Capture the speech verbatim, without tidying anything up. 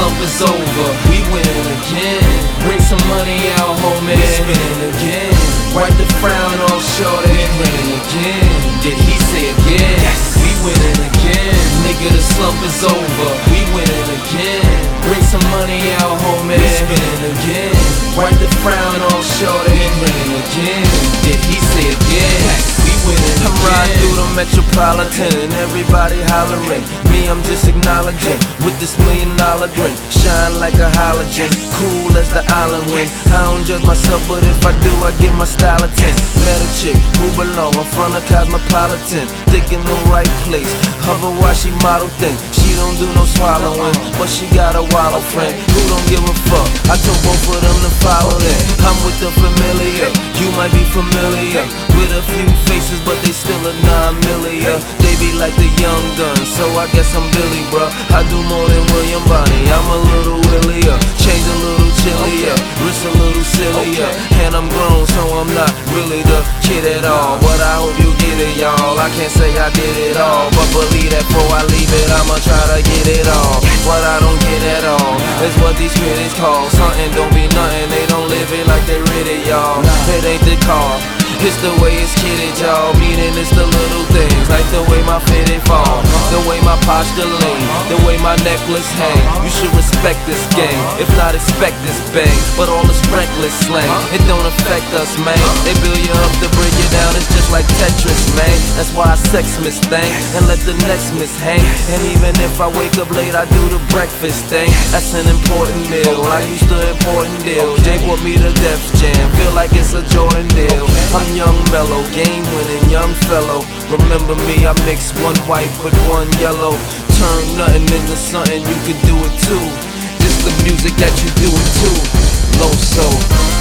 slump is over. We winning again. Bring some money out, homie. We spinning again. Wipe the frown off, shorty. We winning again. Did he say again? Yes. We winning again. Nigga, the slump is over. We winning again. Bring some money out, homie. We spinning again. Wipe the frown off, shorty. We winning again. Did he say again? Yes. We winning again. I'm riding through the metropolitan and everybody hollering. Me, I'm just acknowledging with this million dollar grin. Shine like a halogen, cool as the island wind. I don't judge myself, but if I do, I get my style a ten. Met a chick who belong in front of Cosmopolitan, thick in the right place. Hover while she model thing. She don't do no swallowing, but she got a wallow friend who don't give a fuck. I told both of them to follow them. I'm with the familiar, you might be familiar with a few faces, but they still a non-million. They be like the young guns, so I guess I'm Billy, bruh. I do more than William Bonney, I'm a little willier. Change a little chillier, wrist a little sillier. And I'm grown, so I'm not really the kid at all. But I hope you get it, y'all. I can't say I did it all, but believe that before I leave it, I'ma try to get it all. What I don't get at all is what these critics call something don't be nothing. They don't live it like they read it, y'all. It ain't the car, it's the way it's kidded, y'all. Meaning it's the little things, like the way my fitted fall, the way my posture lean, the way my necklace hang. You should respect this game, if not expect this bang. But all this reckless slang, it don't affect us, man. They build you up to break you down, it's just like Tetris, man. That's why I sex miss thing, and let the next miss hang. And even if I wake up late, I do the breakfast thing. That's an important meal, I used to important deal. Jay brought me to Def Jam, feel like it's a Jordan deal. I'm young, mellow, game winning, young fellow. Remember me, I mix one white with one yellow. Turn nothing into something, you can do it too. This the music that you do it to. Low soul.